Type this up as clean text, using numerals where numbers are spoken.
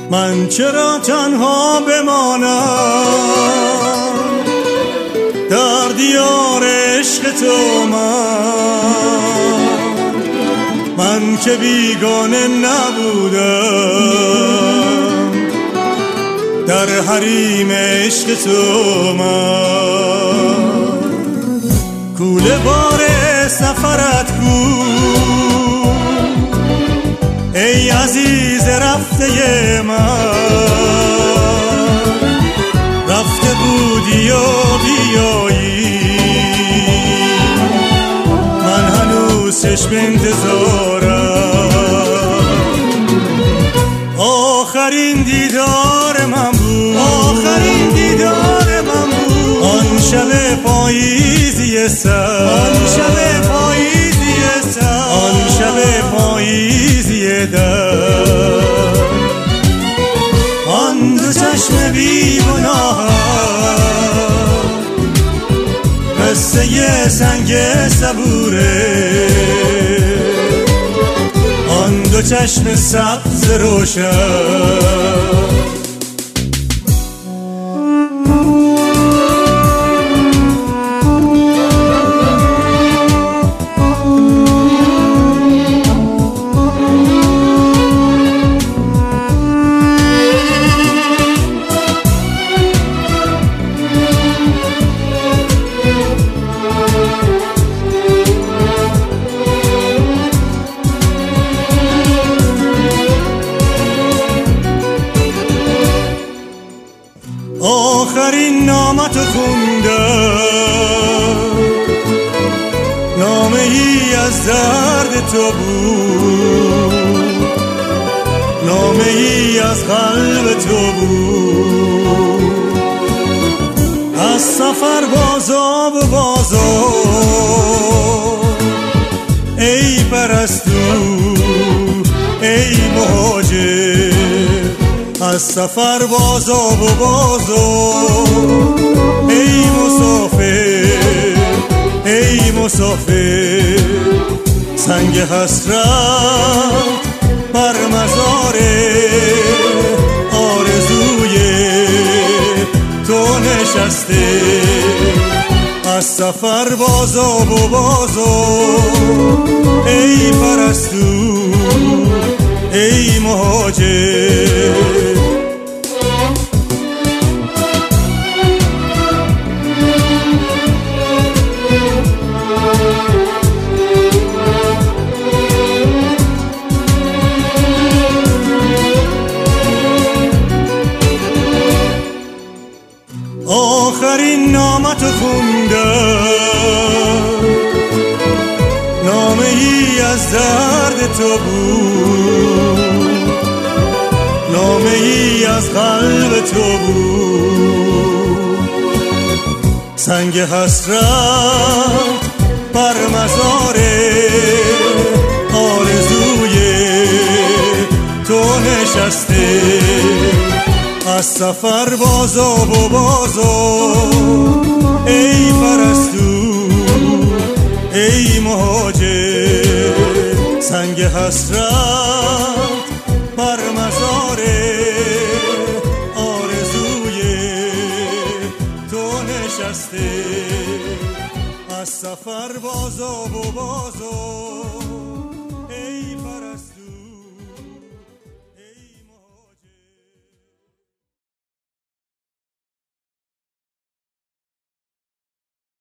من چرا تنها بمانم در دیار عشق تو؟ من که بیگانه نبودم در حریم عشق تو. من کوله بار سفرت کو ای عزیز رفته من، رفته بودی و بیایی، من هنوز چشم انتظارم. آخرین دیدار من بود، آخرین دیدار من بود، آن شب پاییزی سر، آن شب پاییزی سر، آن شب پاییزی در. آن دو چشم بیگناه قصه سنگ صبوره، آن دو چشم سبز روشن. آخرین نامتو خوندم، نامه ای از درد تو بود، نامه ای از قلب تو بود. از سفر بازا و بازا ای پرستو ای مهاجر، از سفر بازا و بازا ای مسافر ای مسافر. سنگ حسرت بر مزار آرزوی تو نشسته، از سفر بازا و بازا ای پرستو ای مهاجر. آخرین نامتو خوندم، نامه ای از درد تو بود، نامه ای از قلب تو بود. سنگ حسرت بر مزار آرزوی تو نشسته، از سفر بازا و بازا ای پرستو ای مهاجر. سنگ حسرت بر مزار آرزوی تو نشسته، از سفر بازا و بازا